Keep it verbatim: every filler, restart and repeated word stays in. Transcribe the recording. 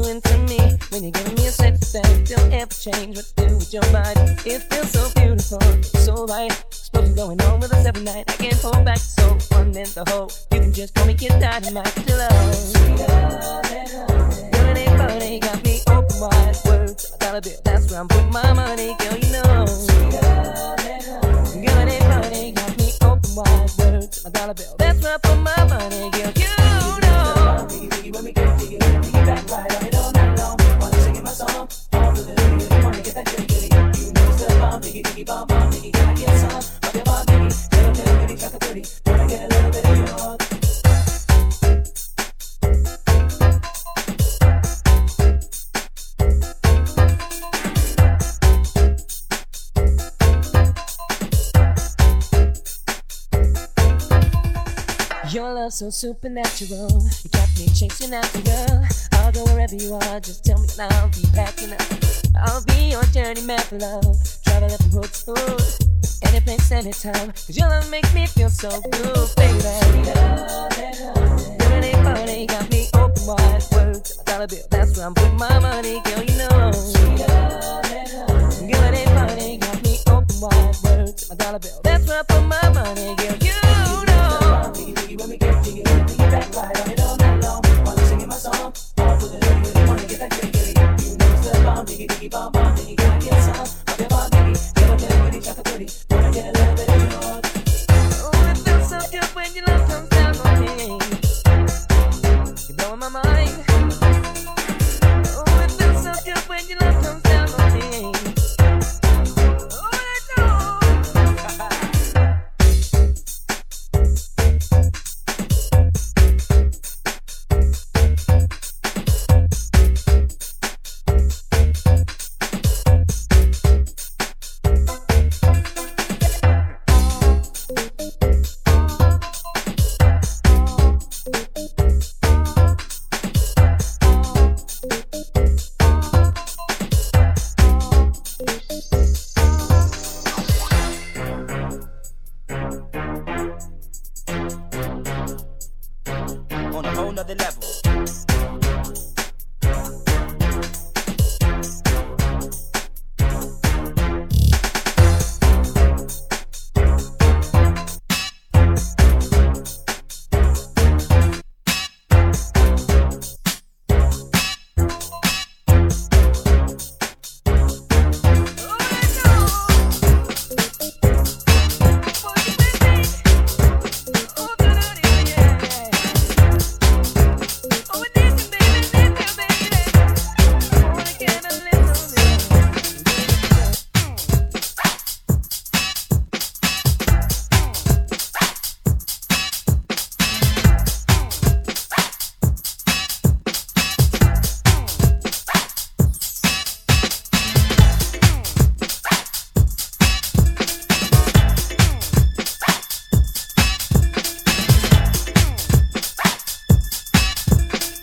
doing to me? When you're giving me a sex that don't ever change. What to do with your body? It feels so beautiful, so right. Explosion going on with us every night. I can't hold back, so one and the whole. You can just call me Kid Dynamite, your love. Girl, it ain't funny, got me open wide. Word to my dollar bill, that's where I'm putting my money, girl, you know. Girl, it ain't funny, got me open wide. Word to my dollar bill, that's where I put my money, girl, you know. Diggy, diggy, when we get diggy, diggy, back right on it all night long. While you're singing my song, all to the diggy, wanna get that diggy, diggy. You know it's the bomb, diggy, diggy, bomb, bomb, diggy, can I get some of your bomb, diggy? Little, little, bitty, chocolate, pretty, can I get a little bit of your? Your love so supernatural. You got me chasing after you. I'll go wherever you are. Just tell me and I'll be packing up. I'll be your journey map for love. Traveling from hood to hood. Any place, anytime. Cause your love makes me feel so good, baby. Girl, it ain't funny. Got me open wide. Word to my dollar bill. That's where I'm putting my money, girl, you know. Girl, it ain't funny. Got me open wide. Word to my dollar bill. That's where I put my money, girl, you know. Diggy, diggy, when we get diggy, diggy, back right on it all night long. While I'm singing my song, all for the lady, wanna get that diggy, diggy. You know it's the bomb, diggy, diggy, bomb.